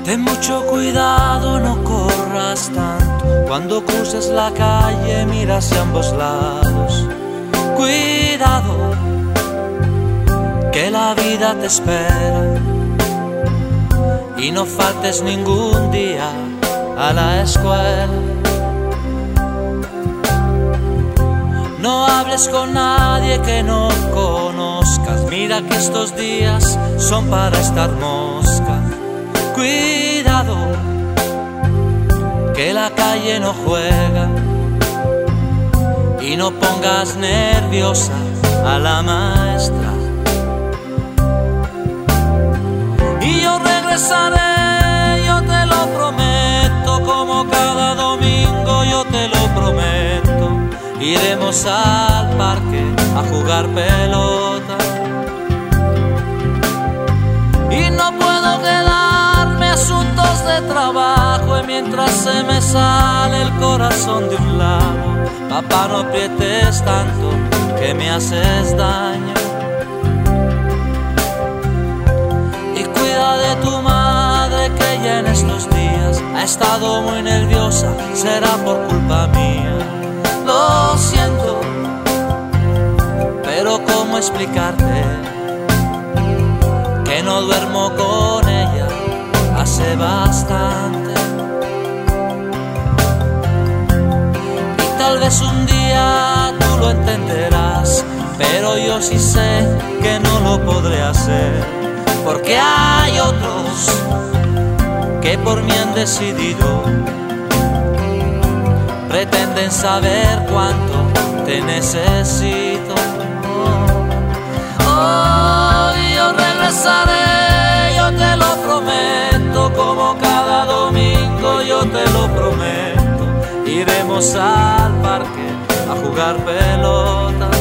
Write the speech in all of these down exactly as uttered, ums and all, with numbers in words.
Ten mucho cuidado, no corras tanto. Cuando cruces la calle, mira hacia ambos lados. Cuidado, que la vida te espera. Y no faltes ningún día a la escuela. No hables con nadie que no conozcas. Mira que estos días son para estar mosca. Cuidado, que la calle no juega. Y no pongas nerviosa a la maestra. Y yo regresaré, yo te lo prometo, como cada domingo yo te lo prometo. Iremos al parque a jugar pelota. Y no puedo quedarme, asuntos de trabajo, y mientras se me sale el corazón de un lado. Papá, no aprietes tanto, que me haces daño. Y cuida de tu madre, que ya en estos días ha estado muy nerviosa, será por culpa mía. Lo siento, pero ¿cómo explicarte que no duermo con ella hace bastante? Y tal vez un día tú lo entenderás, pero yo sí sé que no lo podré hacer, porque hay otros que por mí han decidido. Pretenden saber cuánto te necesito. Oh, yo regresaré, yo te lo prometo, como cada domingo yo te lo prometo. Iremos al parque a jugar pelota.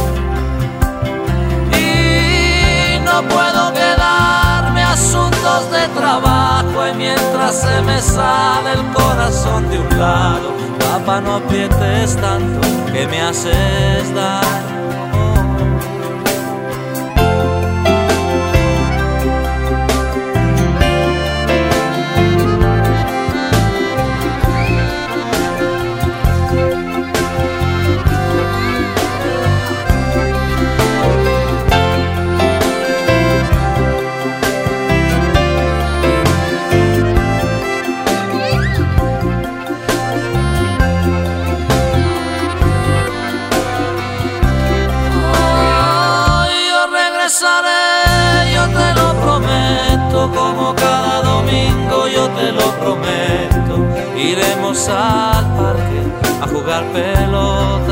Y no puedo quedarme, asuntos de trabajo, y mientras se me sale el corazón de un lado. Papá, no aprietes tanto, que me haces daño. Yo te lo prometo, como cada domingo yo te lo prometo. Iremos al parque a jugar pelota.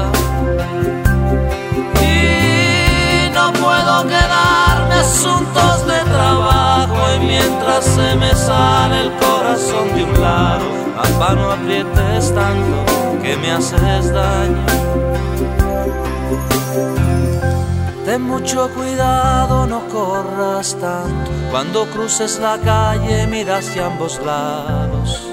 Y no puedo quedarme, asuntos de trabajo, y mientras se me sale el corazón de un lado. Papá, no aprietes tanto, que me haces daño. Ten mucho cuidado, no corras tanto. Cuando cruces la calle, mira hacia ambos lados.